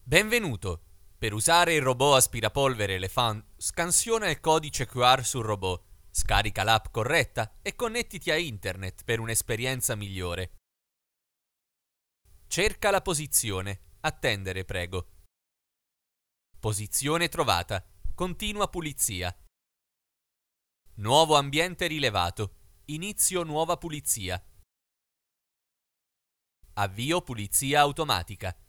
Benvenuto! Per usare il robot aspirapolvere Elefant, scansiona il codice QR sul robot, scarica l'app corretta e connettiti a internet per un'esperienza migliore. Cerca la posizione. Attendere, prego. Posizione trovata. Continua pulizia. Nuovo ambiente rilevato. Inizio nuova pulizia. Avvio pulizia automatica.